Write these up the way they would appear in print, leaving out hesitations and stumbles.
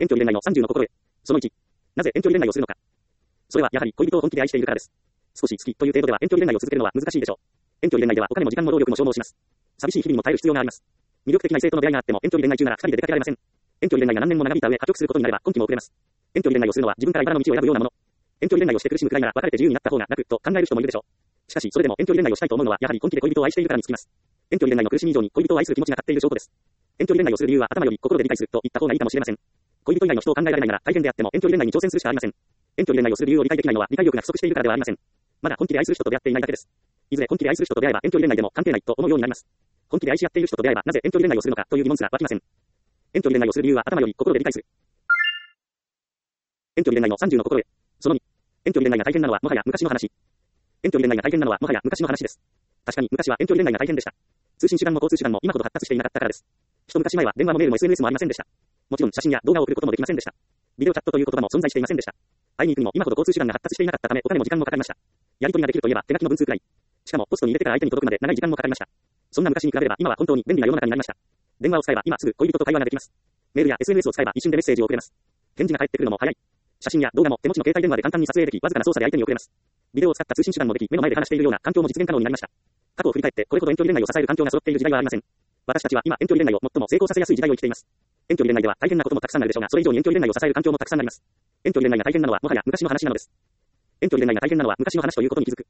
遠距離恋愛の30の心得。その1。なぜ遠距離恋愛をするのか。それはやはり恋人を本気で愛しているからです。少し好きという程度では遠距離恋愛を続けるのは難しいでしょう。遠距離恋愛ではお金も時間も労力も消耗します。寂しい日々にも耐える必要があります。魅力的な異性との出会いがあっても遠距離恋愛中なら2人で出かけられません。遠距離恋愛が何年も長引いた上破局することになれば今期も遅れます。遠距離恋愛をするのは自分から茨の道を選ぶようなもの。遠距離恋愛をして苦しむくらいなら別れて自由になった方が楽と考える人もいるでしょう。しかしそれでも遠距離恋愛をしたいと思うのはやはり本気で恋人を愛しているからにつきます。遠距離恋愛の苦しみ以上に恋人を愛する気持ちが勝っている証拠です。遠距離恋愛をする理由は頭より心で理解すると言った方がいいかもしれません。恋人以外の人を考えられないなら大変であっても遠距離恋愛に挑戦するしかありません。遠距離恋愛をする理由を理解できないのは理解力が不足しているからではありません。まだ本気で愛する人と出会っていないだけです。いずれ本気で愛する人と出会えば遠距離恋愛でも関係ないと思うようになります。本気で愛し合っている人と出会えばなぜ遠距離恋愛をするのかという疑問すら湧きません。遠距離恋愛をする理由は頭より心で理解する。遠距離恋愛の30の心得。その2。遠距離恋愛が大変なのはもはや昔の話。遠距離恋愛が大変なのはもはや昔の話です。確かに昔は遠距離恋愛が大変でした。通信手段も交通手段も今ほど発達していなかったからです。一昔前は電話もメールも SNS もありませんでした。もちろん写真や動画を送ることもできませんでした。ビデオチャットという言葉も存在していませんでした。会いに行くにも今ほど交通手段が発達していなかったためお金も時間もかかりました。やり取りができるといえば手書きの文通くらい。しかもポストに入れてから相手に届くまで長い時間もかかりました。そんな昔に比べれば今は本当に便利な世の中になりました。電話を使えば今すぐ恋人と会話ができます。メールや SNS を使えば一瞬でメッセージを送れます。返事が返ってくるのも早い。写真や動画も手持ちの携帯電話で簡単に撮影でき、わずかな操作で相手に送れます。ビデオを使った通信手段もでき、目の前で話しているような環境も実現可能になりました。過去を振り返ってこれほど遠距離恋愛を支える環境が揃っている時代はありません。私たちは今遠距離恋愛を最も成功させやすい時代を生きています。遠距離恋愛では大変なこともたくさんあるでしょうが、それ以上に遠距離恋愛を支える環境もたくさんあります。遠距離恋愛が大変なのはもはや昔の話なのです。遠距離恋愛が大変なのは昔の話ということに気づく。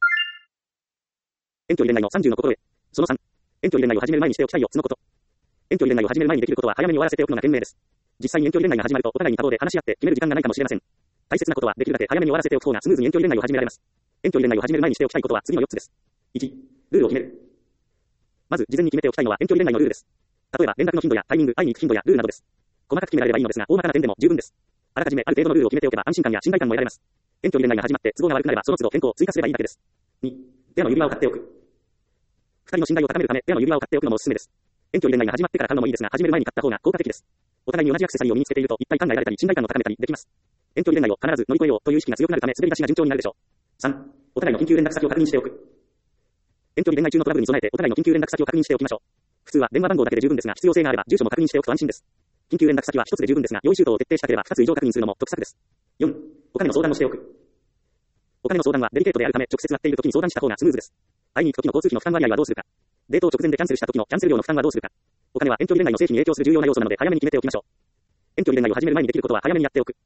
遠距離恋愛の30の心得。その3。遠距離恋愛を始める前にしておきたい4つのこと。遠距離恋愛を始める前にできることは早めに終わらせておくのが賢明です。実際に遠距離恋愛が始まるとお互いに多忙で話し合って決める時間がないかもしれません。大切なことはできるだけ早めに終わらせておく方がスムーズに遠距離恋愛を始められます。遠距離恋愛を始める前にしておきたいことは次の4つです。1、ルールを決める。まず事前に決めておきたいのは遠距離恋愛のルールです。例えば連絡の頻度やタイミング、会いに行く頻度やルールなどです。細かく決められればいいのですが、大まかな点でも十分です。あらかじめある程度のルールを決めておけば安心感や信頼感も得られます。遠距離恋愛が始まって都合が悪くなればその都度変更を追加すればいいだけです。2、ペアの指輪を買っておく。二人の信頼を高めるためペアの指輪を買っておくのもおすすめです。遠距離恋愛が始まってから買うのもいいですが、始める前に買った方が効果的です。お互いに同じアクセサリーを身につけていると一体感が得られたり信頼感を高めたりできます。遠距離恋愛を必ず乗り越えようという意識が強くなるため滑り出しが順調になるでしょう。3、お互いの緊急連絡先を確認しておく。遠距離恋愛中のトラブルに備えてお互いの緊急連絡先を確認しておきましょう。普通は電話番号だけで十分ですが、必要性があれば住所も確認しておくと安心です。緊急連絡先は一つで十分ですが、用意周到を徹底したければ2つ以上確認するのも得策です。4、お金の相談をしておく。お金の相談はデリケートであるため直接会っている時に相談した方がスムーズです。会いに行く時の交通費の負担割合はどうするか。デートを直前でキャンセルした時のキャンセル料の負担はどうするか。お金は遠距離恋愛の成否に影響する重要な要素なので早めに決めておきましょう。遠距離恋愛を始める前にできることは早めにやっておく。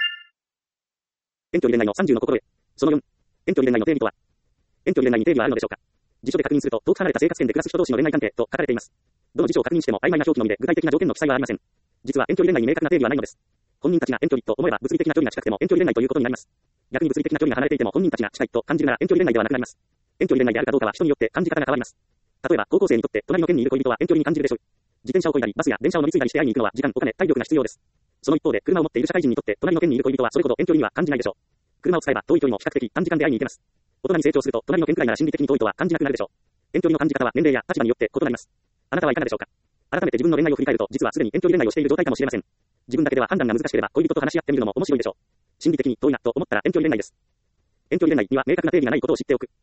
遠距離恋愛の30の心得。その4、遠距離恋愛の定義とは。遠距離恋愛に定義はあるのでしょうか。辞書で確認すると遠く離れた生活圏で暮らす人同士の恋愛関係と書かれています。どの辞書を確認しても曖昧な表記のみで具体的な条件の記載はありません。実は遠距離恋愛に明確な定義はないのです。本人たちが遠距離と思えば物理的な距離が近くても遠距離恋愛ということになります。逆に物理的な距離が離れていても本人たちが近いと感じるなら遠距離恋愛ではなくなります。遠距離恋愛であるかどうかは人によって感じ方が変わります。例えば高校生にとって隣の県にいる恋人は遠距離に感じるでしょう。自転車を漕いだりバスや電車を乗り継いだりして会いに行くのは時間、お金、体力が必要です。その一方で車を持っている社会人にとって隣の県にいる恋人はそれほど遠距離には感じないでしょう。車を使えば遠い距離も比較的短時間で会いに行けます。大人に成長すると隣の県くらいなら心理的に遠いとは感じなくなるでしょう。遠距離の感じ方は年齢や立場によって異なります。あなたはいかがでしょうか。改めて自分の恋愛を振り返ると実はすでに遠距離恋愛をしている状態かもしれません。自分だけでは判断が難しければ恋人と話し合ってみるのも面白いでしょう。心理的に遠いなと思ったら遠距離恋愛です。遠距離恋愛には明確な定義がないことを知っておく。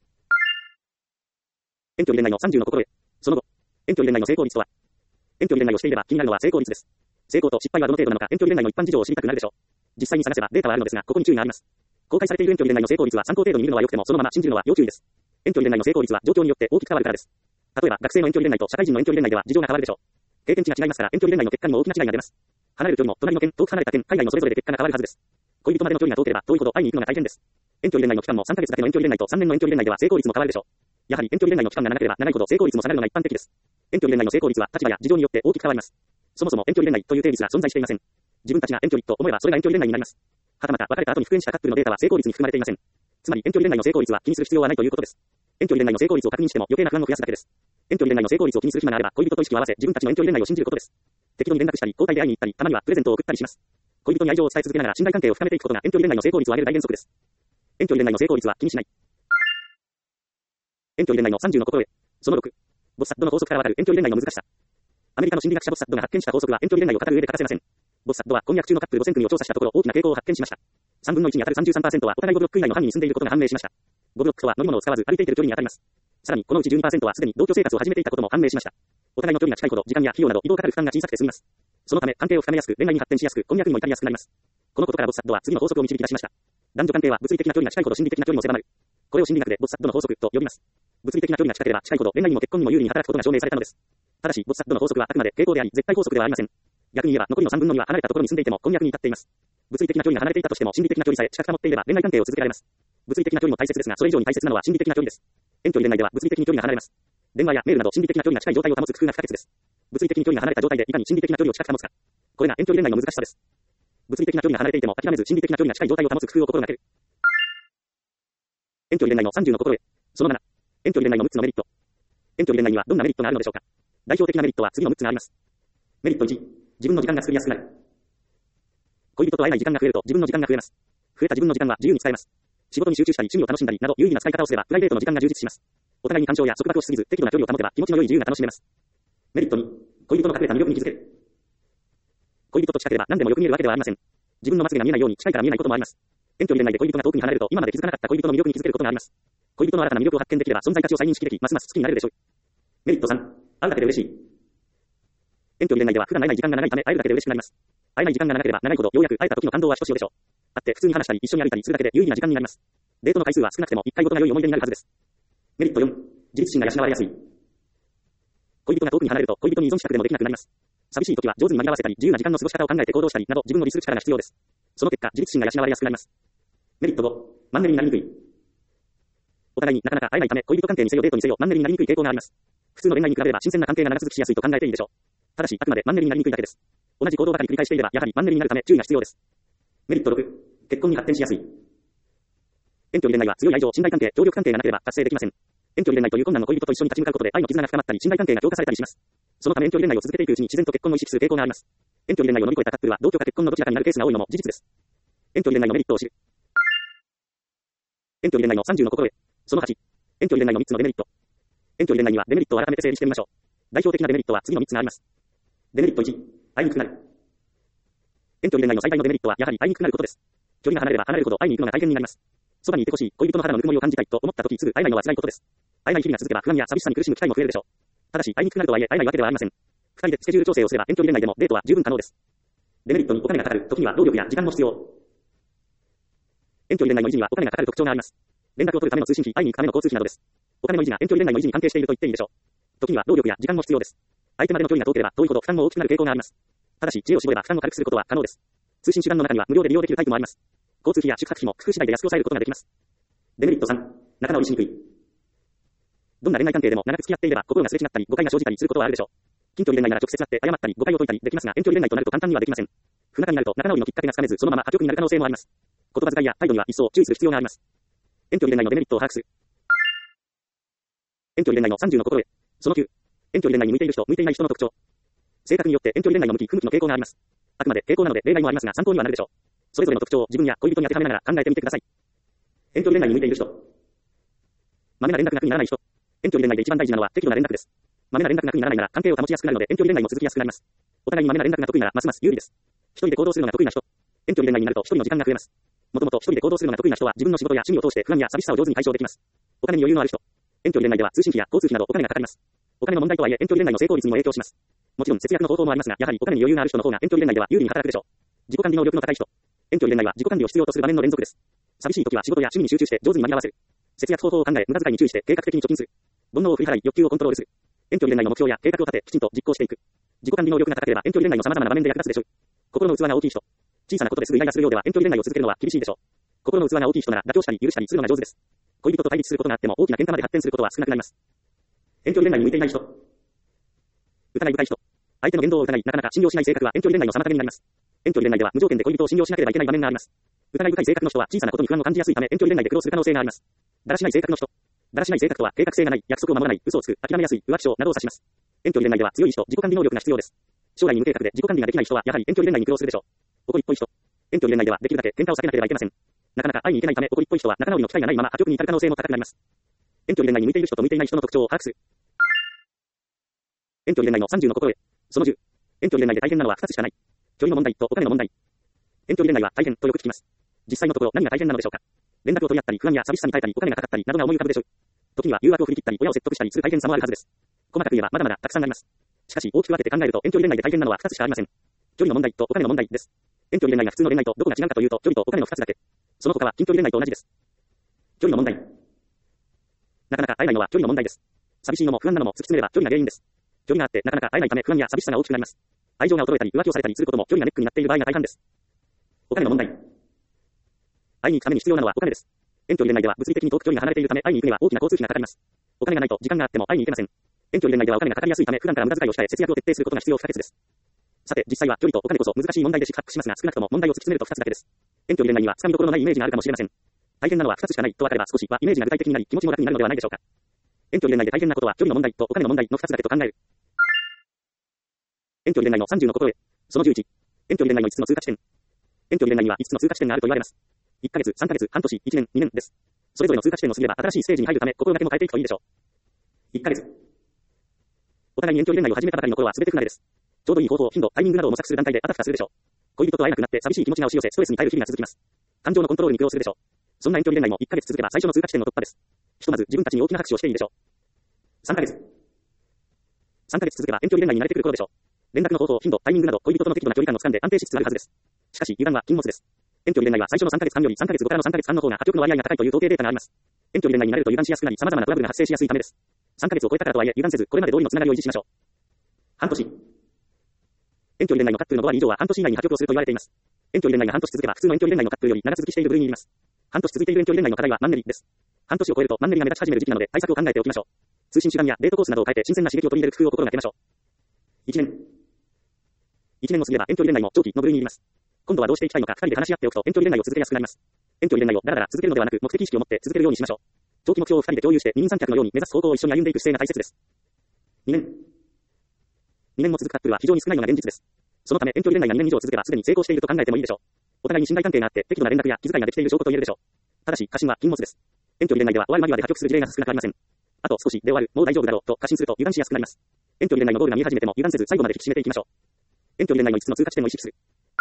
遠距離恋愛の30の心得。その後、遠距離恋愛の成功率とは。遠距離恋愛をしていれば気になるのは成功率です。成功と失敗はどの程度なのか遠距離恋愛の一般事情を知りたくなるでしょう。実際に探せばデータはあるのですが、ここに注意があります。公開されている遠距離恋愛の成功率は参考程度に見るのは良くてもそのまま信じるのは要注意です。遠距離恋愛の成功率は状況によって大きく変わるからです。例えば学生の遠距離恋愛と社会人の遠距離恋愛では事情が変わるでしょう。経験値が違いますから遠距離恋愛の結果にも大きな違いが出ます。離れる距離も隣の県、遠く離れた県、海外のそれぞれで結果が変わるはずです。恋人までの距離が遠ければ遠いほど会いに行くのが大変です。遠距離恋愛の期間も3ヶ月だけの遠距離恋愛と3年の遠距離恋愛では成功率も変わるでしょう。やはり遠距離恋愛の期間が長ければ長いほど成功率も下がるのが一般的です。遠距離恋愛の成功率は立場や事情によって大きく変わります。そもそも遠距離恋愛という定義すら存在していません。自分たちが遠距離と思えばそれが遠距離恋愛になります。はたまた別れた後に復縁したカップルのデータは成功率に含まれていません。つまり遠距離恋愛の成功率は気にする必要はないということです。遠距離恋愛の成功率を確認しても余計な不安を増やすだけです。遠距離恋愛の成功率を気にする暇があれば恋人と意識を合わせ自分たちの遠距離恋愛を信じることです。適当に連絡したり交代で会いに行ったりたまにはプレゼントを送ったりします。恋人に愛情を伝え続けながら信頼関係を深めていくことが遠距離恋愛の成功率を上げる大原則です。遠距離恋愛の成功率は気にしない。遠距離恋愛の30の心得。その6、ボッサッドの法則からわかる遠距離恋愛の難しさ。アメリカの心理学者ボッサッドが発見した法則は遠距離恋愛を語る上で欠かせません。ボッサッドは婚約中のカップル5000組を調査したところ大きな傾向を発見しました。3分の1に当たる 33% はお互い5ブロック以内の範囲に住んでいることが判明しました。5ブロックとは乗り物を使わず歩いていける距離に当たります。さらにこのうち 12% はすでに同居生活を始めていたことも判明しました。お互いの距離が近いほど時間や費用など移動かかる負担が小さくて済みます。 そのため、関係を深めやすく、恋愛に発展しやすく、婚約にも至りやすくなります。このことからボッサッドは次の法則を導き出しました。男女関係は物理的な距離が近いほど心理的な距離も狭まる。これを心理学でボッサッドの法則と呼びます。物理的な距離が近ければ近いほど恋愛にも結婚にも有利に働くことが証明されたのです。ただし、ボッサッドの法則はあくまで傾向であり、絶対法則ではありません。逆に言えば、残りの3分の2は離れたところに住んでいても婚約に至っています。物理的な距離が離れていたとしても心理的な距離さえ近く保っていれば恋愛関係を続けられます。物理的な距離も大切ですが、それ以上に大切なのは心理的な距離です。遠距離恋愛では物理的に距離が離れます。電話やメールなど心理的な距離が近い状態を保つ工夫が不可欠です。物理的に距離が離れた状態でいかに心理的な距離を近く保つか。これが遠距離恋愛の難しさです。物理的な距離が離れていても諦めず心理的な距離が近い状態を保つ工夫を心がける。遠距離恋愛の30の心得。その7。遠距離恋愛の6つのメリット。遠距離恋愛にはどんなメリットがあるのでしょうか。代表的なメリットは次の6つがあります。メリット1、自分の時間が作りやすくなる。恋人と会えない時間が増えると自分の時間が増えます。増えた自分の時間は自由に使えます。仕事に集中したり趣味を楽しんだりなど有意義な使い方をすればプライベートの時間が充実します。お互いに干渉や束縛をしすぎず適度な距離を保てば気持ちの良い自由が楽しめます。メリット2、恋人の隠れた魅力に気づける。恋人と近ければ何でもよく見えるわけではありません。自分のまつげが見えないように近いから見えないこともあります。遠距離恋愛で恋人が遠くに離れると今まで気づかなかった恋人の魅力に気づけることがあります。恋人の新たな魅力を発見できれば存在価値を再認識でき、ますます好きになれるでしょう。メリット3、会うだけで嬉しい。遠距離恋愛では普段会えない時間が長いため会えるだけで嬉しくなります。会えない時間が長ければ長いほどようやく会えた時の感動はひとしおでしょう。会って普通に話したり一緒に歩いたりするだけで有意義な時間になります。デートの回数は少なくても一回ごとが良い思い出になるはずです。メリット4、自立心が養われやすい。恋人が遠くに離れると恋人に依存したくでもできなくなります。寂しい時は上手に間に合わせたり自由な時間の過ごし方を考えて行動したりなど自分を律する力が必要です。その結果自立心が養われやすくなります。メリット5、マンネリになりにくい。お互いになかなか会えないため恋人関係にせよデートにせよマンネリになりにくい傾向があります。普通の恋愛に比べれば新鮮な関係が長続きしやすいと考えていいでしょう。ただしあくまでマンネリになりにくいだけです。同じ行動ばかり繰り返していればやはりマンネリになるため注意が必要です。メリット6、結婚に発展しやすい。遠距離恋愛は強い愛情、信頼関係、協力関係がなければ達成できません。遠距離恋愛という困難の恋人と一緒に立ち向かうことで愛の絆が深まったり信頼関係が強化されたりします。そのため遠距離恋愛を続けていくうちに自然と結婚を意識する傾向があります。遠距離恋愛を乗り越えたカップルは同居か結婚のどちらかになるケースが多いのも事実です。遠距離恋愛のメリットを知る。遠距離恋愛の30の心得。その8、遠距離恋愛の3つのデメリット。遠距離恋愛にはデメリットを改めて整理してみましょう。代表的なデメリットは次の3つがあります。デメリット1、会いにくくなる。遠距離恋愛の最大のデメリットはやはり会いにくくなることです。距離が離れれば離れるほど会いに行くのが大変になります。そばにいてほしい、恋人の肌のぬくもりを感じたいと思った時すぐ会えないのは辛いことです。会えない日々が続けば不安や寂しさに苦しむ機会も増えるでしょう。ただし会いにくくなるとはいえ会えないわけではありません。二人でスケジュール調整をすれば遠距離恋愛でもデートは十分可能です。デメリットにお金がかかる、時には労力や時間も必要。遠距離恋愛の維持にはお金がかかる特徴があります。連絡を取るための通信費、会いに行くための交通費などです。お金の維持が遠距離恋愛の維持に関係していると言っていいでしょう。時には労力や時間も必要です。相手までの距離が遠ければ遠いほど負担も大きくなる傾向があります。ただし知恵を絞れば負担を軽くすることは可能です。通信手段の中には無料で利用できるタイプもあります。交通費や宿泊費も工夫次第で安く抑えることができます。デメリット3、仲直りしにくい。どんな恋愛関係でも長く付き合っていれば心がすれ違ったり誤解が生じたりすることはあるでしょう。近距離恋愛なら直接会って謝ったり誤解を解いたりできますが遠距離恋愛となると簡単にはできません。不仲になると仲直りのきっかけがつかめずそのまま破局になる可能性もあります。言葉遣いや態度には一層注意する必要があります。遠距離恋愛のデメリットを把握する。遠距離恋愛の30の心得。その9、遠距離恋愛に向いている人、向いていない人の特徴。性格によって遠距離恋愛の向き、不向きの傾向があります。あくまで傾向なので例外もありますが参考にはなるでしょう。それぞれの特徴を自分や恋人に当てはめながら考えてみてください。遠距離恋愛に向いている人。まめな連絡が苦にならない人。遠距離恋愛で一番大事なのは適度な連絡です。まめな連絡が苦にならないなら関係を保ちやすくなるので遠距離恋愛も続きやすくなります。お互いにまめな連絡が得意ならますます有利です。一人で行動するのが得意な人。遠距離恋愛になると一人の時間が増えます。もともと一人で行動するのが得意な人は自分の仕事や趣味を通して不安や寂しさを上手に解消できます。お金に余裕のある人。遠距離恋愛では通信費や交通費などお金がかかります。お金の問題とはいえ遠距離恋愛の成功率にも影響します。もちろん節約の方法もありますがやはりお金に余裕がある人の方が遠距離恋愛では有利に働くでしょう。自己管理能力の高い人。遠距離恋愛は自己管理を必要とする場面の連続です。寂しい時は仕事や趣味に集中して上手に間に合わせる。節約方法を考え無駄遣いに注意して計画的に貯金する。煩悩を振り払い欲求をコントロールする。遠距離恋愛の目標や計画を立てきちんと実行していく。自己管理能力が高ければ遠距離恋愛の様々な場面で役立つでしょう。心の器が大きい人。小さなことですぐイライラするようでは遠距離恋愛を続けるのは厳しいでしょう。心の器が大きい人なら妥協したり許したりするのが上手です。恋人と対立することがあっても大きな喧嘩まで発展することは少なくなります。遠距離恋愛に向いていない人。疑い深い人。相手の言動を疑いなかなか信用しない性格は遠距離恋愛の妨げになります。遠距離恋愛では無条件で恋人を信用しなければいけない場面があります。疑い深い性格の人は小さなことに不安を感じやすいため遠距離恋愛で苦労する可能性があります。だらしない性格の人。だらしない性格とは計画性がない、約束を守らない、嘘をつく、諦めやすい、浮気症などを指します。遠距離恋愛では強い人、自己管理能力が必要です。将来に無計画で自己管理ができない人はやはり遠距離恋愛に苦労するでしょう。怒りっぽい人。遠距離恋愛ではできるだけ喧嘩を避けなければいけません。なかなか会いに行けないため怒りっぽい人は仲直りの機会がないまま破局に至る可能性も高くなります。遠距離恋愛に向いている人と向いていない人の特徴を把握する。遠距離恋愛の30の心得。その10。遠距離恋愛で大変なのは2つしかない。距離の問題とお金の問題。遠距離恋愛は大変とよく聞きます。実際のところ何が大変なのでしょうか。連絡を取り合ったり不安や寂しさに耐えたりお金がかかったりなどが思い浮かぶでしょう。時には誘惑を振り切ったり親を説得したりする大変さもあるはずです。細かく言えばまだまだたくさんあります。しかし大きく分けて考えると遠距離恋愛で大変なのは2つしかありません。 距離の問題とお金の問題です。遠距離恋愛が普通の恋愛とどこが違うかというと、距離とお金の2つだけ。その他は近距離恋愛と同じです。距離の問題。なかなか会えないのは距離の問題です。寂しいのも不安なのも突き詰めれば距離が原因です。距離があってなかなか会えないため不安や寂しさが大きくなります。愛情が衰えたり浮気をされたりすることも距離がネックになっている場合が大半です。お金の問題。会いに行くために必要なのはお金です。遠距離恋愛では物理的に遠く距離が離れているため会いに行くには大きな交通費がかかります。お金がないと時間があっても会いに行けません。遠距離恋愛ではお金がかかりやすいため普段から無駄遣いを控え節約を徹底することが必要不可欠です。さて、実際は距離とお金こそ難しい問題で四苦八苦しますが、少なくとも問題を突き詰めると2つだけです。遠距離恋愛には掴みどころのないイメージがあるかもしれません。大変なのは2つしかないと分かれば少しはイメージが具体的になり気持ちも楽になるのではないでしょうか。遠距離恋愛で大変なことは距離の問題とお金の問題の2つだけと考える。遠距離恋愛の30の心得。その11。遠距離恋愛の5つの通過地点。遠距離恋愛には5つの通過地点があると言われます。1ヶ月、3ヶ月、半年、1年、2年です。それぞれの通過地点を過ぎれば新しいステージに入るため心がけも変えていくといいでしょう。1ヶ月。お互いに遠距離恋愛を始めたばかりの頃は全て不慣れです。ちょうどいい方法、頻度、タイミングなどを模索する段階であたふたするでしょう。恋人と会えなくなって寂しい気持ちが押し寄せストレスに耐える日々が続きます。感情のコントロールに苦労するでしょう。そんな遠距離恋愛も1ヶ月続けば最初の通過地点の突破です。ひとまず自分たちに大きな拍手をしていいでしょう。3ヶ月。3ヶ月続けば遠距離恋愛に慣れてくる頃でしょう。連絡の方法、頻度、タイミングなど恋人との適度な距離感を掴んで安定しつつあるはずです。しかし油断は禁物です。遠距離恋愛は最初の3ヶ月間より3ヶ月後からの3ヶ月間の方が破局の割合が高いという統計データがあります。遠距離恋愛になれると油断しやすくなり様々なトラブルが発生しやすいためです。3ヶ月を超えたからとはいえ油断せずこれまで通りのつながりを維持しましょう。半年。遠距離恋愛のカップルの5割以上は半年以内に破局をすると言われています。遠距離恋愛が半年続けば普通の遠距離恋愛のカップルより長続きしている部類にいます。半年続いている遠距離恋愛の課題はマンネリです。半年を超えるとマンネリが目立ち始める時期なので対策を考えておきましょう。通信手段やデートコースなどを変えて新鮮な刺激を取り入れる工夫を心がけましょう。1年。1年を過ぎれば遠距離恋愛も長期の部類にいます。今度はどうしていきたいのか2人で話し合っておくと遠距離恋愛を続けやすくなります。遠距離恋愛をだらだら続けるのではなく目的意識を持って続けるようにしましょう。長期目標を2人で共有して二人三脚のように目指す方向を一緒に歩んでいく姿勢が大切です。2年。2年も続くカップルは非常に少ないのが現実です。そのため遠距離恋愛が2年以上続けばすでに成功していると考えてもいいでしょう。お互いに信頼関係があって適度な連絡や気遣いができている証拠と言えるでしょう。ただし過信は禁物です。遠距離恋愛では終わる間際で破局する事例が少なくありません。あと少しで終わる、もう大丈夫だろうと過信すると油断しやすくなります。遠距離恋愛のゴールが見え始めても油断せず最後まで引き締めていきましょう。遠距離恋愛の5つの通過地点を意識する。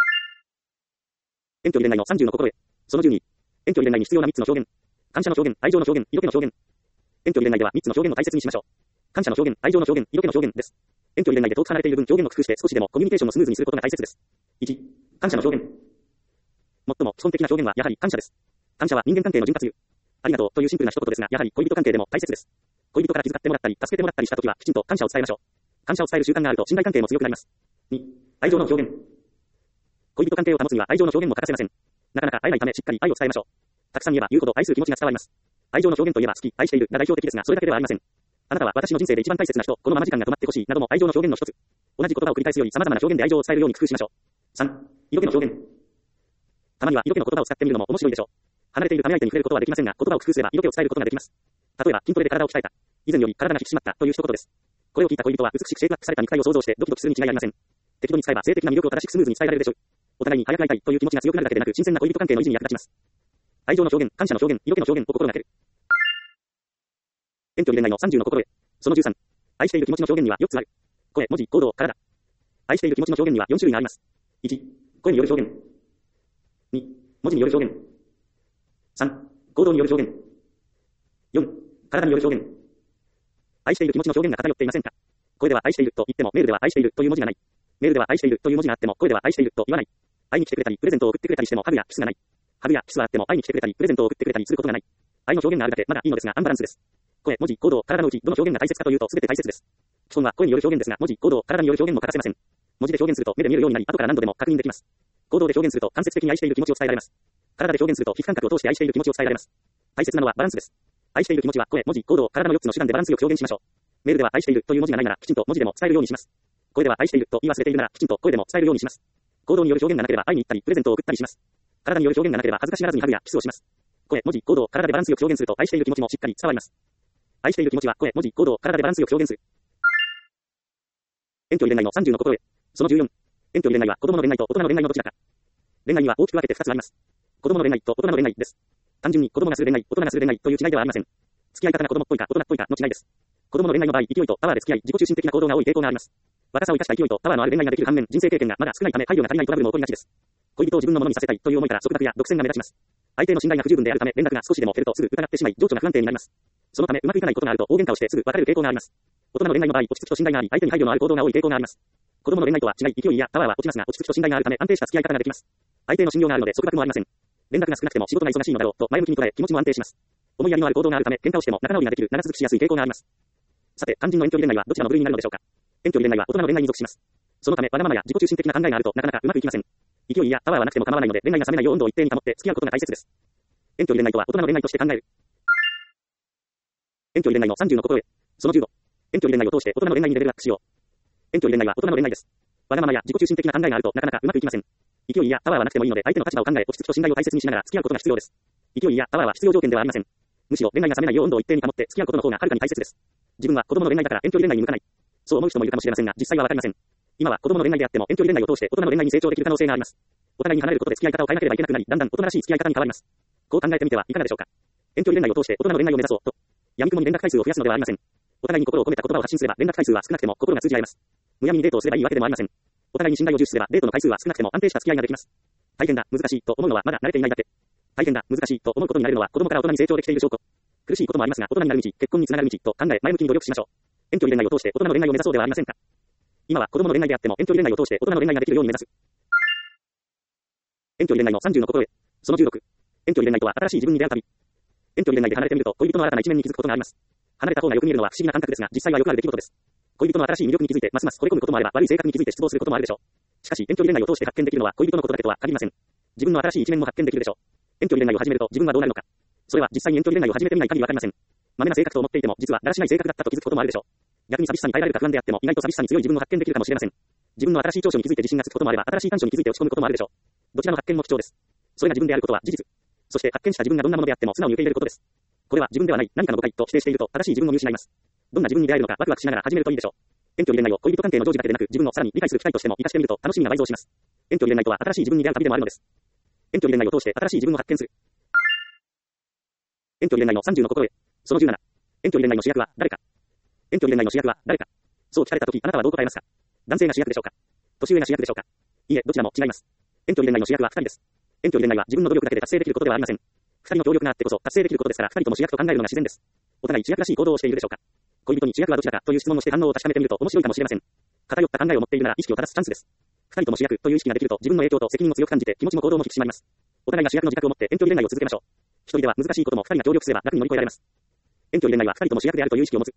遠距離恋愛の30の心得。その12。遠距離恋愛に必要な3つの表現。感謝の表現、愛情の表現、色気の表現。遠距離恋愛では3つの表現を大切にしましょう。感謝の表現、愛情の表現、色気の表現です。遠距離恋愛で遠く離れている分表現を工夫して少しでもコミュニケーションをスムーズにすることが大切です。1、感謝の表現。最も基本的な表現はやはり感謝です。感謝は人間関係の潤滑油。ありがとうというシンプルな一言ですが、やはり恋人関係でも大切です。恋人から気遣ってもらったり、助けてもらったりしたときはきちんと感謝を伝えましょう。感謝を伝える習慣があると信頼関係も強くなります。2、愛情の表現。恋人関係を保つには愛情の表現も欠かせません。なかなか会えないためしっかり愛を伝えましょう。たくさん言えば言うほど愛する気持ちが伝わります。愛情の表現といえば好き、愛しているが代表的ですが、それだけではありません。あなたは私の人生で一番大切な人、このまま時間が止まってほしいなども愛情の表現の一つ。同じ言葉を繰り返すより様々な表現で愛情を伝えるように工夫しましょう。3、色気の表現。たまには色気の言葉を使ってみるのも面白いでしょう。離れているため相手に触れることはできませんが、言葉を工夫すれば色気を伝えることができます。例えば筋トレで体を鍛えた。以前より体が引き締まったという一言です。これを聞いた恋人は美しくシェイプアップされた肉体を想像してドキドキするに違いありません。適度に使えば性的な魅力を正しくスムーズに伝えられるでしょう。お互いに早く会いたいという気持ちが強くなるだけでなく、新鮮な恋人関係の維持に役立ちます。愛情の表現、感謝の表現、色気の表現を心がける。遠距離恋愛の30の心得。その13。愛している気持ちの表現には4つある。声、文字、行動、体。愛している気持ちの表現には4種類があります。1、声による表現。2、文字による表現。3、行動による表現。4、体による表現。愛している気持ちの表現が偏っていませんか？声では愛していると言ってもメールでは愛しているという文字がない。メールでは愛しているという文字があっても声では愛していると言わない。会いに来てくれたりプレゼントを送ってくれたりしてもハグやキスがない。ハグやキスはあっても会いに来てくれたりプレゼントを送ってくれたりすることがない。愛の表現があるだけまだいいのですがアンバランスです。声、文字、行動、体のうちどの表現が大切かというと全て大切です。基本は声による表現ですが文字、行動、体による表現も欠かせません。文字で表現すると目で見えるようになり後から何度でも確認できます。行動で表現すると間接的に愛している気持ちを伝えられます。体で表現すると皮膚感覚を通して愛している気持ちを伝えられます。大切なのはバランスです。愛している気持ちは声、文字、行動、体の4つの手段でバランスよく表現しましょう。メールでは愛しているという文字がないならきちんと文字でも伝えるようにします。声では愛していると言い忘れているならきちんと声でも伝えるようにします。行動による表現がなければ会いに行ったりプレゼントを送ったりします。体による表現がなければ恥ずかしがらずにハグやキスをします。声、文字、行動、体でバランスよく表現すると愛している気持ちもしっかり伝わります。愛している気持ちは声、文字、行動、体でバランスよく表現する。遠距離恋愛の30の心得。その14。遠距離恋愛は子供の恋愛と大人の恋愛のどちらか。恋愛には大きく分けて2つあります。子供の恋愛と大人の恋愛です。単純に子供がする恋愛、大人がする恋愛という違いではありません。付き合い方が子供っぽいか大人っぽいかの違いです。子供の恋愛の場合、勢いとパワーで付き合い、自己中心的な行動が多い傾向があります。若さを生かした勢いとパワーのある恋愛ができる反面、人生経験がまだ少ないため配慮が足りないトラブルも起こりがちです。恋人を自分のものにさせたいという思いから束縛や独占が目立ちます。相手の信頼が不十分であるため連絡が少しでも減るとすぐ疑ってしまい、情緒が不安定になります。そのためうまくいかないことがあると大喧嘩をしてすぐ別れる傾向があります。大人の恋愛の場合、落ち着きと信頼があり、相手に配慮のある行動が多い傾向があります。 子供の恋愛とは違い、勢いやパワーは落ちますが、落ち着きと信頼があるため安定した付き合い方ができます。相手の信用があるので束縛もありません。連絡が少なくても仕事が忙しいのだろうと前向きに捉え、気持ちも安定します。思いやりのある行動があるため、喧嘩をしても仲直りができる、長続きしやすい傾向があります。さて、肝心の遠距離恋愛はどちらの部類になるのでしょうか。遠距離恋愛は大人の恋愛に属します。そのため、わがままや自己中心的な考えがあるとなかなかうまくいきません。勢いやパワーはなくても構わないので、恋愛が冷めないよう温度を一定に保って付き合うことが大切です。遠距離恋愛とは大人の恋愛として考える。遠距離恋愛の30の心得。その15。遠距離恋愛を通して大人の恋愛にレベルアップしよう。遠距離恋愛は大人の恋愛です。わがままや自己中心的な考えがあるとなかなかうまくいきません。勢いやパワーはなくてもいいので、相手の立場を考え、落ち着きと信頼を大切にしながら付き合うことが必要です。勢いやパワーは必要条件ではありません。むしろ恋愛が冷めないよう温度を一定に保って付き合うことの方がはるかに大切です。自分は子供の恋愛だから遠距離恋愛に向かない。そう思う人もいるかもしれませんが、実際はわかりません。今は子供の恋愛であっても遠距離恋愛を通して大人の恋愛に成長できる可能性があります。お互いに離れることで付き合い方を変えなければいけなくなり、だんだん大人らしい付き合い方に変わります。こう考えてみてはいかがでしょうか。遠距離恋愛を通して大人の恋愛を目指そうと。闇雲に連絡回数を増やすのではありません。お互いに心を込めた言葉を発信すれば連絡回数は少なくても心が通じ合えます。むやみにデートをすればいいわけでもありません。お互いに信頼を重視すればデートの回数は少なくても安定した付き合いができます。大変だ、難しいと思うのはまだ慣れていないだけ。大変だ、難しいと思うことになるのは子供から大人に成長できている証拠。苦しいこともありますが、大人になる道、結婚につながる道と考え前向きに努力しましょう。遠距離恋愛を通して大人の恋愛を目指そうではありませんか。今は子供の恋愛であっても遠距離恋愛を通して大人の恋愛ができるように目指す。遠距離恋愛の30の心得。その16。遠距離恋愛とは新しい自分に出会う旅。遠距離恋愛で離れてみると恋人の新たな一面に気づくことがあります。離れた方がよく見えるのは不思議な感覚ですが、実際はよくある出来事です。恋人の新しい魅力に気づいてますます惚れ込むこともあれば、悪い性格に気づいて失望することもあるでしょう。しかし遠距離恋愛を通して発見できるのは恋人のことだけとは限りません。自分の新しい一面も発見できるでしょう。遠距離恋愛を始めると自分はどうなるのか。それは実際に遠距離恋愛を始めてみない限りわかりません。まめな性格と思っていても実はだらしない性格だったと気づくこともあるでしょう。逆に寂しさに耐えられるか不安であっても意外と寂しさに強い自分を発見できるかもしれません。自分の新しい長所に気づいて自信がつくこともあれば、新しい短所に気づいて落ち込むこともあるでしょう。どちらの発見も貴重です。それが自分であることは事実。そして発見した自分がどんなものであっても素直に受け入れることです。これは自分ではない何かの誤解と否定していると正しい自分を見失います。どんな自分に出会えるのかワクワクしながら始めるといいでしょう。遠距離恋愛を恋人関係の常時だけでなく自分をさらに理解する機会としても活かしてみると楽しみが倍増します。遠距離恋愛とは新しい自分に出会う旅でもあるのです。遠距離恋愛を通して新しい自分を発見する。遠距離恋愛の30の心得。その17。遠距離恋愛の主役は誰か。遠距離恋愛の主役は誰か。そう聞かれたときあなたはどう答えますか。男性が主役でしょうか。年上が主役でしょうか。いえ、どちらも違います。遠距離恋愛の主役は2人です。遠距離恋愛は自分の努力だけで達成できることではありません。2人の協力があってこそ達成できることですから、2人とも主役と考えるのが自然です。お互い主役らしい行動をしているでしょうか。恋人に主役はどちらかという質問をして反応を確かめてみると面白いかもしれません。偏った考えを持っているなら意識を正すチャンスです。2人とも主役という意識ができると自分の影響と責任を強く感じて気持ちも行動も引き締まります。お互いが主役の自覚を持って遠距離恋愛を続けましょう。一人では難しいことも2人が協力すれば楽に乗り越えられます。遠距離恋愛は2人とも主役であるという意識を持つ。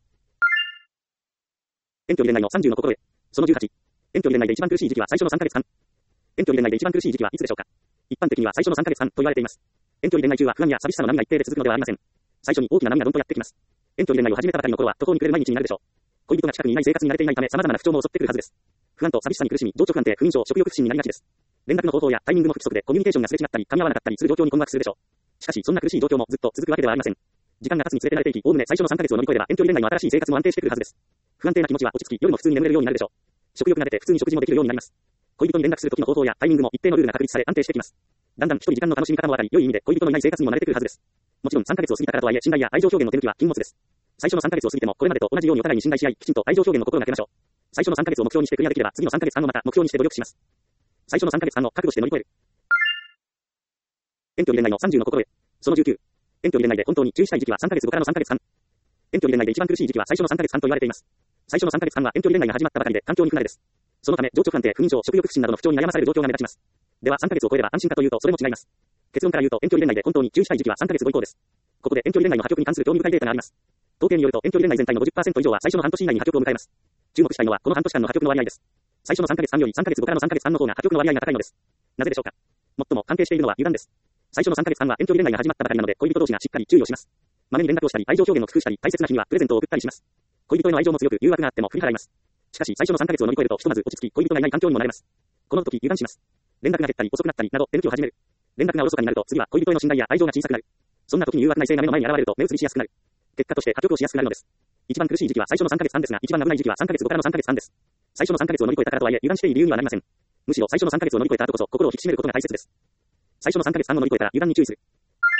遠距離恋愛の30の心得。その18。遠距離恋愛で一番苦しい時期は最初の3ヶ月間。遠距離恋愛で一番苦しい時期はいつでしょうか。一般的には最初の3ヶ月間と言われています。遠距離恋愛中は不安や寂しさの波が一定で続くのではありません。最初に大きな波がどんとやってきます。遠距離恋愛を始めたばかりの頃は途方に暮れる毎日になるでしょう。恋人が近くにいない生活に慣れていないため様々な不調も襲ってくるはずです。不安と寂しさに苦しみ、情緒不安定、不眠症、食欲不振になりがちです。連絡の方法やタイミングも不規則でコミュニケーションがすれ違ったり噛み合わなかったりする状況に困惑するでしょう。しかしそんな苦しい状況もずっと続くわけではありません。時間が経つにつれて慣れていき、おおむね最初の3ヶ月を乗り越えれば遠距離恋愛の新しい生活も安定してくるはずです。不安定な気持ちは落ち着き、夜も普通に眠れるようになるでしょう。食欲が出て普通に食事もできるようになります。恋人に連絡する時の方法やタイミングも一定のルールが確立され安定してきます。だんだん一人時間の楽しみ方もわかり、良い意味で恋人のいない生活にも慣れてくるはずです。もちろん3ヶ月を過ぎたからとはいえ信頼や愛情表現の手抜きは禁物です。最初の3ヶ月を過ぎてもこれまでと同じようにお互いに信頼し合い、きちんと愛情表現の心がけましょう。最初の3ヶ月を目標にしてクリアできれば次の3ヶ月間をまた目標にして努力します。最初の3ヶ月間を覚悟して乗り越える。遠距離恋愛の30の心得。その19。遠距離恋愛で本当に注意したい時期は3ヶ月後からの3ヶ月間。遠距離恋愛で一番苦しい時期は最初の3ヶ月間と言われています。最初の3ヶ月間は遠距離恋愛が始まったばかりで環境に不慣れです。そのため情緒不安定、不眠症、食欲不振などの不調に悩まされる状況が目立ちます。では3ヶ月を超えれば安心かというとそれも違います。結論から言うと遠距離恋愛で本当に注意したい時期は3ヶ月後以降です。ここで遠距離恋愛の破局に関する興味深いデータがあります。統計によると遠距離恋愛全体の 50% 以上は最初の半年以内に破局を迎えます。注目したいのはこの半年間の破局の割合です。最初の3ヶ月間より3ヶ月後からの3ヶ月間の方が破局の割合が高いのです。なぜでしょうか。最も関係しているのは油断です。最初の3ヶ月間は遠距離恋愛が始まったばかりなので恋人同士がしっかり注意をします。まめに連絡をしたり愛情表現を工夫したり大切な日にはプレゼントを送ったりします。恋人への愛情も強く誘惑があっても振り払います。しかし最初の3ヶ月を乗り越えるとひとまず落ち着き恋人がいない環境にもなれます。この時油断します。連絡が減ったり遅くなったりなど手抜きを始める。連絡がおろそかになると次は恋人への信頼や愛情が小さくなる。そんな時に誘惑内性が目の前に現れると目移りしやすくなる。結果として破局をしやすくなるのです。一番苦しい時期は最初の3ヶ月半ですが一番危ない時期は3ヶ月後からの3ヶ月半です。最初の3ヶ月を乗り越えたからとはいえ油断していい理由にはなりません。むしろ最初の3ヶ月を乗り越えた後こそ心を引き締めることが大切です。最初の3ヶ月半を乗り越えたら油断に注意する。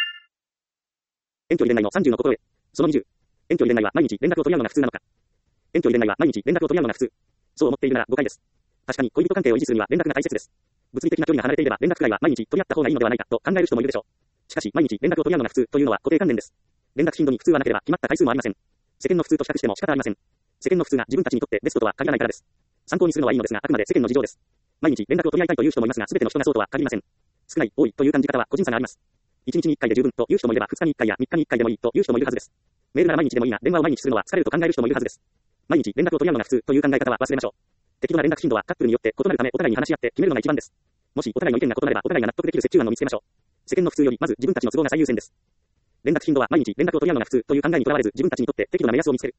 遠距離恋愛の30の心得。その20。遠距離恋愛は毎日連絡を取り合うのが普通なのか。遠距離恋愛は毎日連絡を取り合うのが普通。そう思っているなら誤解です。確かに恋人関係を維持するには連絡が大切です。物理的な距離が離れていれば連絡くらいは毎日取り合った方がいいのではないかと考える人もいるでしょう。しかし毎日連絡を取り合うのが普通というのは固定観念です。連絡頻度に普通はなければ決まった回数もありません。世間の普通と比較しても仕方ありません。世間の普通が自分たちにとってベストとは限らないからです。 参考にするのはいいのですが、あくまで世間の事情です。毎日連絡を取り合いたいという人もいますが、すべての人がそうとは限りません。少ない、多いという感じ方は個人差があります。1日に1回で十分という人もいれば、2日に1回や3日に1回でもいいという人もいるはずです。メールなら毎日でもいいが、電話を毎日するのは疲れると考える人もいるはずです。毎日連絡を取り合うのが普通という考え方は忘れましょう。適度な連絡頻度はカップルによって異なるため、お互いに話し合って決めるのが一番です。もしお互いの意見が異なれば、お互いが納得できる折衷案を見つけましょう。世間の普通よりまず自分たちの都合が最優先です。連絡頻度は毎日連絡を取り合うのが普通という考えにとらわれず、自分たちにとって適度な目安を見つける。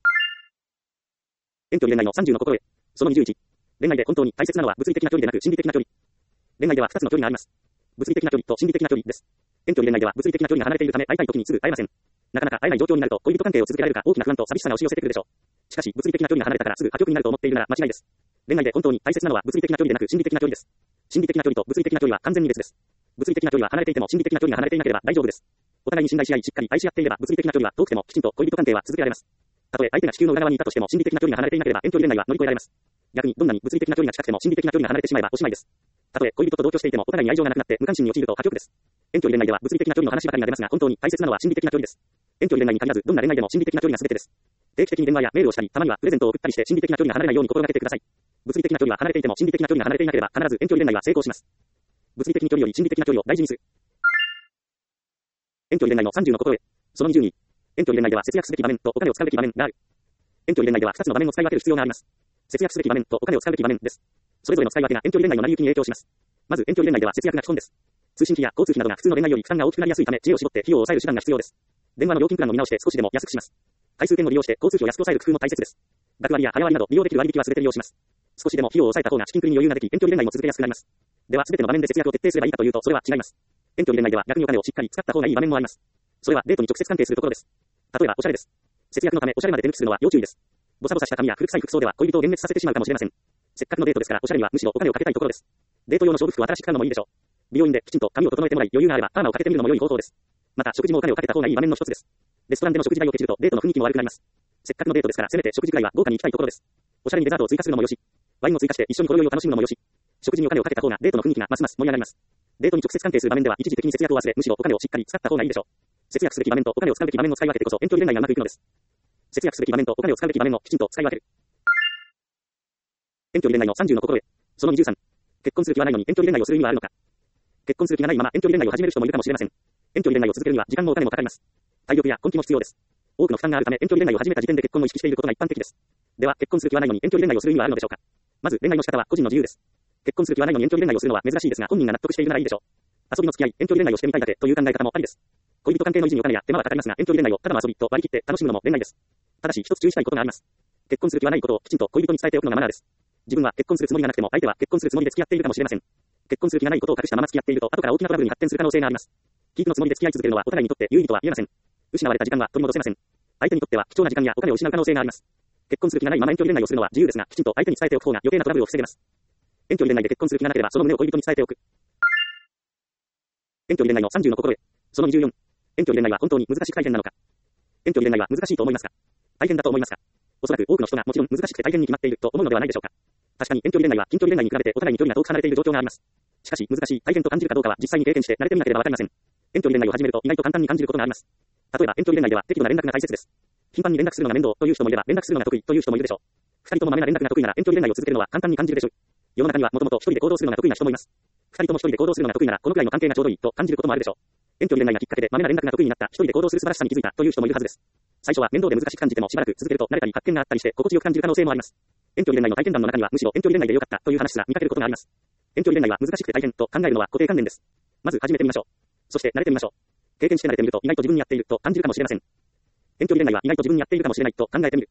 遠距離恋愛の30の心得。その21。恋愛で本当に大切なのは物理的な距離でなく心理的な距離。恋愛では2つの距離があります。物理的な距離と心理的な距離です。遠距離恋愛では物理的な距離が離れているため、会いたい時にすぐ会えません。なかなか会えない状況になると、恋人関係を続けられるか大きな不安と寂しさが押し寄せてくるでしょう。しかし、物理的な距離が離れたからすぐ破局になると思っているなら間違いです。恋愛で本当に大切なのは物理的な距離でなく心理的な距離です。心理的な距離と物理的な距離は完全に別です。物理的な距離は離れていても心理的な距離が離れていなければ大丈夫です。お互いに信頼し合いしっかり愛し合っていれば物理的な距離は遠くてもきちんと恋人関係は続けられます。たとえ相手が地球の裏側にいたとしても心理的な距離が離れていなければ遠距離恋愛は乗り越えられます。逆にどんなに物理的な距離が近くても心理的な距離が離れてしまえばおしまいです。たとえ恋人と同居していてもお互いに愛情がなくなって無関心に陥ると破局です。遠距離恋愛では物理的な距離の話ばかりが出ますが本当に大切なのは心理的な距離です。遠距離恋愛に限らずどんな恋愛でも心理的な距離が全てです。定期的に電話やメールをしたり、たまにはプレゼントを送ったりして心理的な距離が離れないように心がけてください。物理的な距離は離れていても心理的な距離が離れていなければ必ず遠距離恋愛は成功します。物理的距離より心理的な距離を大事にする。遠距離恋愛の30の心得。その20に。遠距離恋愛では節約すべき場面とお金を使うべき場面がある。遠距離恋愛では2つの場面を使い分ける必要があります。節約すべき場面とお金を使うべき場面です。それぞれの使い分けが遠距離恋愛の成り行きに影響します。まず遠距離恋愛では節約が基本です。通信費や交通費などが普通の恋愛より負担が大きくなりやすいため、知恵を絞って費用を抑える手段が必要です。電話の料金プランを見直して少しでも安くします。回数券を利用して交通費を安く抑える工夫も大切です。学割や早割など利用できる割引は全て利用します。少しでも費用を抑えた方が資金繰りに余裕ができ、遠距離恋愛も続けやすくなります。では全ての場面で節約を徹底すればいいかというと、それは違います。遠距離恋愛では逆にお金をしっかり使った方がいい場面もあります。それはデートに直接関係するところです。例えばおしゃれです。節約のためおしゃれまで手抜きするのは要注意です。ボサボサした髪や古臭い服装では恋人を幻滅させてしまうかもしれません。せっかくのデートですからおしゃれにはむしろお金をかけたいところです。デート用の勝負服を新しく買うのもいいでしょう。美容院できちんと髪を整えてもらい余裕があればパーマをかけてみるのも良い方法です。また食事もお金をかけた方がいい場面の一つです。レストランでの食事代をケチるとデートの雰囲気も悪くなります。せっかくのデートですからせめて食事ぐらいは豪華に行きたいところです。おしゃれにデザートを追加するのもよし、ワインを追加して一緒にほろ酔いを楽しむのもよし、食事にお金をかけた方がデートの雰囲気がますます盛り上がります。デートに直接関係する場面では一時的に節約を忘れ、むしろお金をしっかり使った方がいいでしょう。節約すべき場面とお金を使うべき場面を使い分けてこそ遠距離恋愛がうまくいくのです。節約すべき場面とお金を使うべき場面をきちんと使い分ける。遠距離恋愛の30の心得。その23。結婚する気はないのに遠距離恋愛をする意味はあるのか。結婚する気がないまま遠距離恋愛を始める人もいるかもしれません。遠距離恋愛を続けるには時間もお金もかかります。体力や根気も必要です。多くの負担があるため遠距離恋愛を始めた時点で結婚を意識していることが一般的です。では結婚する気はないのに遠距離恋愛をする意味はあるのでしょうか。まず恋愛の仕方は個人の自由です。結婚する気はないのに遠距離恋愛をするのは珍しいですが本人が納得しているならいいでしょう。遊びの付き合い、遠距離恋愛をしてみたいだけという考え方もありです。恋人関係の維持にお金や手間はかかりますが遠距離恋愛をただの遊びと割り切って楽しむのも恋愛です。ただし一つ注意したいことがあります。結婚する気はないことをきちんと恋人に伝えておくのがマナーです。自分は結婚するつもりがなくても相手は結婚するつもりで付き合っているかもしれません。結婚する気がないことを隠したまま付き合っていると後から大きなトラブルに発展する可能性があります。キープのつもりで付き合い続けるのはお互いにとって有意義とは言えません。失われた時間は取り戻せません。相手にとっては貴重な時間やお金を失う可能性があります。結婚する気がないまま遠距離恋愛をするのは自由ですが、きちんと相手に伝えておく方が余計なトラブルを防げます。遠距離恋愛で結婚する気がなければその旨を恋人に伝えておく。遠距離恋愛の30の心得。その24。遠距離恋愛は本当に難しく大変なのか。遠距離恋愛は難しいと思いますか。大変だと思いますか。おそらく多くの人がもちろん難しくて大変に決まっていると思うのではないでしょうか。確かに遠距離恋愛は近距離恋愛に比べてお互いに距離が遠く離れている状況があります。しかし難しい、大変と感じるかどうかは実際に経験して慣れてみなければわかりません。遠距離恋愛を始めると意外と簡単に感じることがあります。例えば遠距離恋愛では適度な連絡が大切です。頻繁に連絡するのが面倒という人もいれば連絡するのが得意という人もいるでしょう。二人ともまめな連絡が得意なら遠距離恋愛を続けるのは簡単に感じるでしょう。世の中にはもともと一人で行動するのが得意な人もいます。二人とも一人で行動するのが得意ならこのくらいの関係がちょうどいいと感じることもあるでしょう。遠距離恋愛がきっかけでまめな連絡が得意になった一人で行動する素晴らしさに気づいたという人もいるはずです。最初は面倒で難しく感じてもしばらく続けると慣れたり発見があったりして心地よく感じる可能性もあります。遠距離恋愛の体験談の中にはむしろ遠距離恋愛で良かったという話すら見かけることがあります。遠距離恋愛は難しくて大変と考えるのは固定観念です。まず始めてみましょう。そして慣れてみましょう。経験して慣れてみると意外と自分にやっていると感じるかもしれません。遠距離恋愛は意外と自分にやっているかもしれないと考えてみる。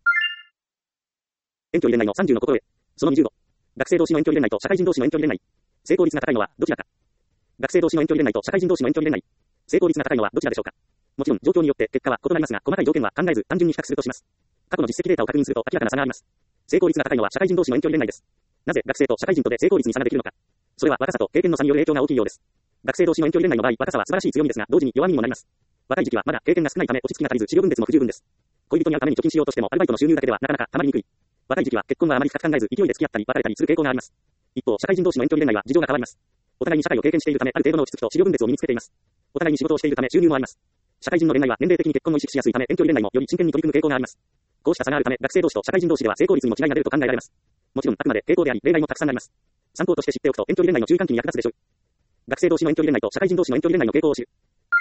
遠距離恋愛の30の心得。その20度。学生同士の遠距離恋愛と社会人同士の遠距離恋愛。成功率が高いのはどちらか。学生同士の遠距離恋愛と社会人同士の遠距離恋愛。成功率が高いのはどちらでしょうか。もちろん状況によって結果は異なりますが細かい条件は考えず単純に比較するとします。過去の実績データを確認すると明らかな差があります。成功率が高いのは社会人同士の遠距離恋愛です。なぜ学生と社会人とで成功率に差ができるのか。それは若さと経験の差による影響が大きいようです。学生同士の遠距離恋愛の場合、若さは素晴らしい強みですが同時に弱みにもなります。若い時期はまだ経験が少ないため落ち着きが足りず資料分別も不十分です。恋人に会うために貯金しようとしてもアルバイトの収入だけではなかなかたまりにくい。若い時期は結婚はあまり深く考えず勢いで付き合ったり別れたりする傾向があります。一方、社会人同士の遠距離恋愛は事情が変わります。お互いに社会を経験しているためある程度の落ち着きと資料分別を身につけています。お互いに仕事をしているため収入もあります。社会人の恋愛は年齢的に結婚を意識しやすいため遠距離恋愛もより真剣に取り組む傾向があります。こうした差があるため学生同士と社会人同士では成功率にも違いが出ると考えられます。 もちろん、あくまで傾向であり、例外もたくさんあります。参考として知っておくと、遠距離恋愛の注意喚起に役立つでしょう。学生同士の遠距離恋愛と社会人同士の遠距離恋愛の傾向を知る。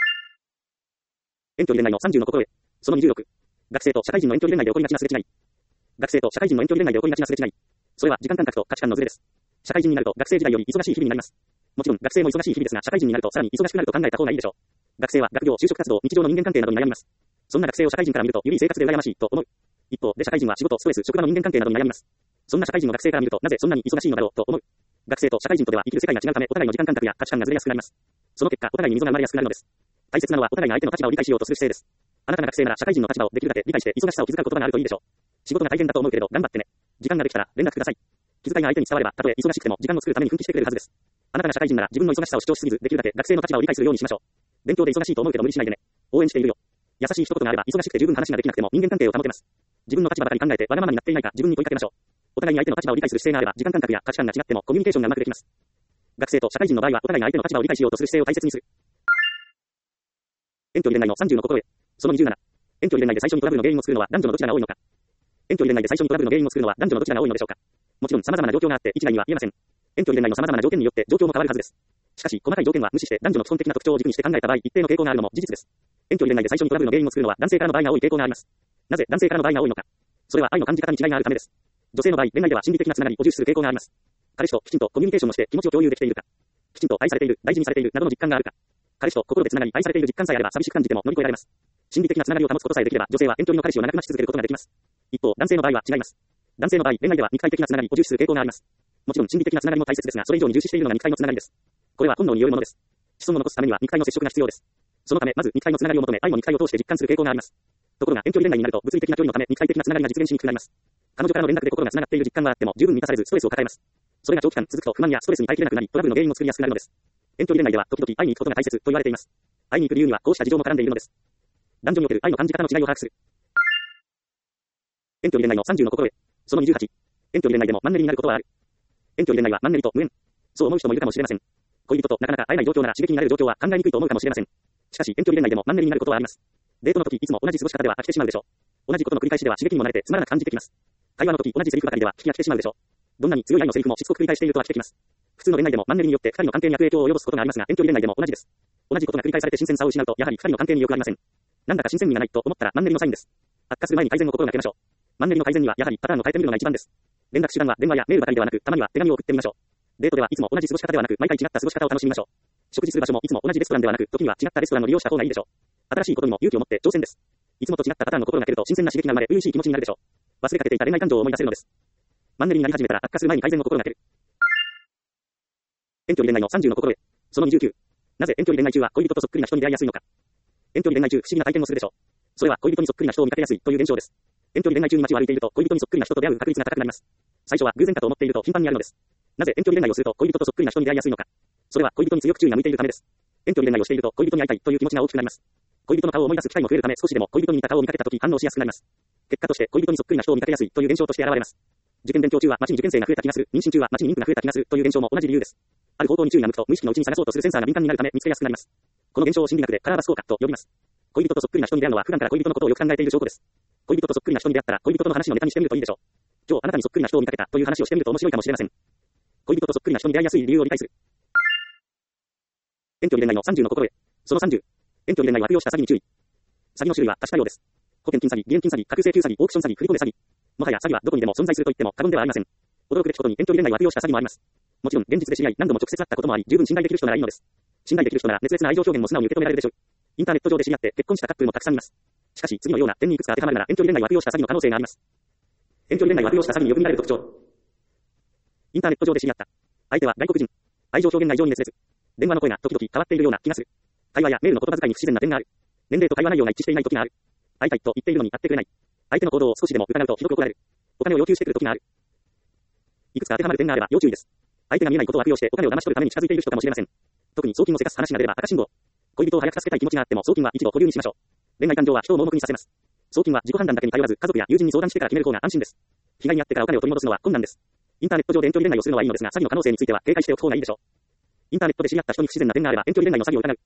遠距離恋愛の30の心得。その26。学生と社会人の遠距離恋愛で起こりがちなすれ違い。学生と社会人の遠距離恋愛で起こりがちなすれ違い。それは時間感覚と価値観のズレです。社会人になると学生時代より忙しい日々になります。もちろん学生も忙しい日々ですが、社会人になるとさらに忙しくなると考えた方がいいでしょう。学生は学業、就職活動、日常の人間関係などに悩みます。そんな学生を社会人から見ると、より生活で羨ましいと思う。一方で社会人は仕事、ストレス、職場の人間関係などに悩みます。そんな社会人を学生から見ると、なぜそんなに忙しいのだろうと思う。学生と社会人とでは生きる世界が違うため、お互いの時間感覚や価値観がずれやすくなります。その結果、お互いに溝が生まれやすくなるのです。大切なのはお互いが相手の立場を理解しようとする姿勢です。あなたが学生なら社会人の立場をできるだけ理解して忙しさを気遣うことがあるといいでしょう。仕事が大変だと思うけれど頑張ってね。時間ができたら連絡ください。気遣いが相手に伝われば、たとえ忙しくても時間を作るために奮起してくれるはずです。あなたが社会人なら自分の忙しさを主張しすぎず、できるだけ学生の立場を理解するようにしましょう。勉強で忙しいと思うけど無理しないでね。応援しているよ。優しい一言があれば忙しくて十分話ができなくても人間関係を保てます。自分の立場ばかり考えてわがままになっていないか自分に問いかけましょう。お互いに相手の立場を理解する姿勢があれば時間感覚や価値観が違ってもコミュニケーションがうまくできます。学生と社会人の場合はお互いが相手の立場を理解しようとする姿勢を大切にする。遠距離恋愛の30の心得。その27。遠距離恋愛で最初にトラブルの原因を作るのは男女のどちらが多いのか。遠距離恋愛で最初にトラブルの原因を作るのは男女のどちらが多いのでしょうか。もちろん様々な状況があって一概には言えません。遠距離恋愛の様々な条件によって状況も変わるはずです。しかし細かい条件は無視して男女の基本的な特徴を軸にして考えた場合一定の傾向があるのも事実です。遠距離恋愛で最初にトラブルの原因を作るのは男性からの場合が多い傾向があります。なぜ男性からの場合が多いのか。それは愛の感じ方に違いがあるためです。女性の場合、恋愛では心理的なつながりを重視する傾向があります。彼氏ときちんとコミュニケーションをして気持ちを共有できているか。きちんと愛されている、大事にされているなどの実感があるか。彼氏と心でつながり愛されている実感さえあれば寂しく感じても乗り越えられます。心理的なつながりを保つことさえできれば女性は遠距離の彼氏を長く待ち続けることができます。一方、男性の場合は違います。男性の場合、恋愛では肉体的なつながりを重視する傾向があります。もちろん心理的なつながりも大切ですが、それ以上に重視しているのが肉体のつながりです。これは本能によるものです。子孫を残すためには肉体の接触が必要です。そのため、まず肉体のつながりを求め、愛も肉体を通して実感する傾向があります。ところが遠距離恋愛になると物理的な距離のため肉体的なつながりが実現しにくくなります。彼女からの連絡で心がつながっている実感があっても十分満たされずストレスを抱えます。それが長期間続くと不満やストレスに耐えきれなくなりトラブルの原因を作りやすくなるのです。遠距離恋愛では時々会いに行くことが大切と言われています。会いに行く理由にはこうした事情も絡んでいるのです。男女における愛の感じ方の違いを把握する。遠距離恋愛の30の心得。その28。遠距離恋愛でもマンネリになることはある。遠距離恋愛はマンネリと無縁。そう思う人もいるかもしれません。恋人となかなか会えない状況なら刺激になれる状況は考えにくいと思うかもしれません。しかし遠距離恋愛でもマンネリになることはあります。デートの時いつも同じ過ごし方では飽きてしまうでしょう。同じことの繰り返しでは刺激にも慣れてつまらなく感じてきます。会話の時同じセリフばかりでは聞き飽きてしまうでしょう。どんなに強い愛のセリフもしつこく繰り返していると飽きてきます。普通の恋愛でもマンネリによって二人の関係に悪影響を及ぼすことがありますが遠距離恋愛でも同じです。同じことが繰り返されて新鮮さを失うとやはり二人の関係に良くありません。なんだか新鮮味がないと思ったらマンネリのサインです。悪化する前に改善を心がけましょう。マンネリの改善にはやはりパターンを変えてみるのが一番です。連絡手段は電話やメールばかりではなくたまには手紙を送ってみましょう。デートではいつも同じ過ごし方ではなく毎回違った過ごし方を楽しみましょう。食事する場所もいつも同じレストランではなく時には違ったレストランを利用した方がいいでしょう。新しいことにも勇気を持って挑戦です。いつもと違ったパターンの心がけると新鮮な刺激が生まれ初々しい気持ちになるでしょう。忘れかけていた恋愛感情を思い出せるのです。マンネリになり始めたら悪化する前に改善を心がける。遠距離恋愛の30の心得。その29。なぜ遠距離恋愛中は恋人とそっくりな人に出会いやすいのか。遠距離恋愛中不思議な体験をするでしょう。それは恋人にそっくりな人を見かけやすいという現象です。遠距離恋愛中に街を歩いていると恋人にそっくりな人と出会う確率が高くなります。最初は偶然かと思っていると頻繁にあるのです。なぜ遠距離恋愛をすると恋人とそっくりな人に出会いやすいのか。それは恋人に強く注意が向いているためです。遠距離恋愛をしていると恋人に会いたいという気持ちが大きくなります。恋人の顔を思い出す機会も増えるため少しでも恋人に似た顔を見かけたとき反応しやすくなります。結果として恋人にそっくりな人を見かけやすいという現象として現れます。受験勉強中は街に受験生が増えた気がする、妊娠中は街に妊婦が増えた気がするという現象も同じ理由です。ある方向に注意が向くと無意識のうちに探そうとするセンサーが敏感になるため見つけやすくなります。この現象を心理学でカラーバス効果と呼びます。恋人とそっくりな人に出会うのは普段から恋人のことをよく考えている証拠です。恋人とそっくりな人に出会ったら恋人との話のネタにしてみるといいでしょう。今日あなたにそっくりな人を見かけたという話をしてみると面白いかもしれません。恋人とそっくりな人に出会いやすい理由を理解する。遠距離恋愛の30の心得。その30。遠距離恋愛を悪用した詐欺に注意。詐欺の種類は多種多様です。保険金詐欺、義援金詐欺、架空請求詐欺、オークション詐欺、振り込め詐欺。もはや詐欺はどこにでも存在すると言っても過言ではありません。驚くべきことに遠距離恋愛を悪用した詐欺もあります。もちろん現実で知り合い何度も直接会ったこともあり十分信頼できる人ならいいのです。信頼できる人なら熱烈な愛情表現も素直に受け止められるでしょう。インターネット上で知り合って結婚したカップルもたくさんいます。しかし次のような点にいくつか当てはまるなら遠距離恋愛を悪用した詐欺の可能性があります。遠距離恋愛を悪用した詐欺によく見られる特徴。インターネット上で知り合った。相手は外国人。愛情表現が異常に熱烈。電話の声が時々変わっているような気がする。会話やメールの言葉遣いに不自然な点がある。年齢と会話内容が一致していない時がある。会いたいと言っているのに会ってくれない。相手の行動を少しでも疑うとひどく怒られる。お金を要求してくる時がある。いくつか当てはまる点があれば要注意です。相手が見えないことを悪用してお金を騙し取るために近づいている人かもしれません。特に送金をせかす話が出れば赤信号。恋人を早く助けたい気持ちがあっても送金は一度保留にしましょう。恋愛感情は人を盲目にさせます。送金は自己判断だけに頼らず家族や友人に相談してから決める方が安心です。被害に遭ってからお金を取り戻すのは困難です。インターネット上で遠距離恋愛をするのはいいのですが詐欺の可能性については警戒しておく方がいいでしょう。インターネットで知り合った人に不自然な点があれば遠距離恋愛の詐欺を疑う。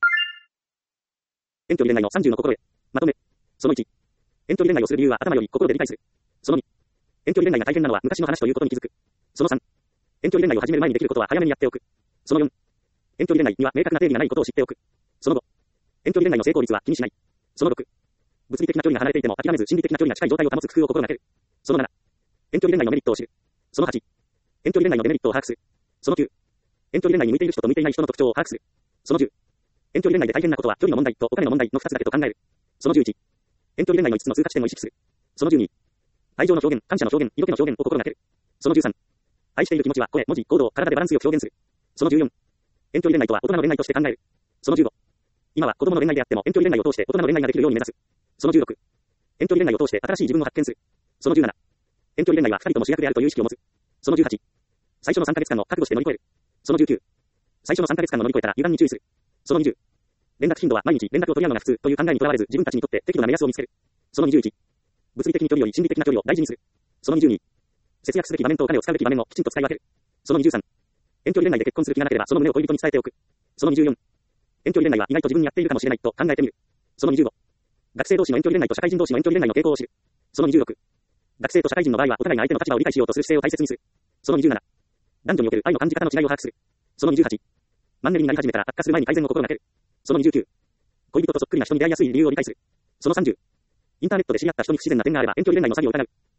遠距離恋愛の30の心得。まとめ。その1。遠距離恋愛をする理由は頭より心で理解する。その2。 遠距離恋愛が大変なのは昔の話ということに気づく。その3、遠距離恋愛を始める前にできることは早めにやっておく。その4、遠距離恋愛には明確な定義がないことを知っておく。その5、遠距離恋愛の成功率は気にしない。その6、物理的な距離が離れていても諦めず心理的な距離が近い状態を保つ工夫を心がける。その7、遠距離恋愛のメリットを知る。その8、遠距離恋愛のデメリットを把握する。その9、遠距離恋愛に向いている人と向いていない人の特徴を把握する。その10、遠距離恋愛で大変なことは距離の問題とお金の問題の2つだけと考える。その11、遠距離恋愛の5つの通過地点を意識する。その12、愛情の表現、感謝の表現、色気の表現を心がける。その13、愛している気持ちは声、文字、行動、体でバランスよく表現する。その14、遠距離恋愛とは大人の恋愛として考える。その15、今は子供の恋愛であっても遠距離恋愛を通して大人の恋愛ができるように目指す。その16、遠距離恋愛を通して新しい自分を発見する。その17、遠距離恋愛は2人とも主役であるという意識を持つ。その18、最初の3ヶ月間を覚悟して乗り越える。その19、最初の3ヶ月間を乗り越えたら油断に注意する。その20、連絡頻度は毎日連絡を取り合うのが普通という考えにとらわれず自分たちにとって適度な目安を見つける。その21、物理的に距離より心理的な距離を大事にする。その22、節約すべき場面とお金を使うべき場面をきちんと使い分ける。その23、遠距離恋愛で結婚する気がなければその旨を恋人に伝えておく。その24、遠距離恋愛は意外と自分にやっているかもしれないと考えてみる。その25、学生同士の遠距離恋愛と社会人同士の遠距離恋愛の傾向を知る。その26、学生と社会人の場合はお互いが相手の立場を理解しようとする姿勢を大切にする。その27、男女における愛の感じ方の違いを把握する。その28、マンネリになり始めたら悪化する前に改善を心がける。その29、恋人とそっくりな人に出会いやすい理由を理解する。その30、インターネットで知り合った人に不自然な点があれば遠距離恋愛の詐欺を疑う。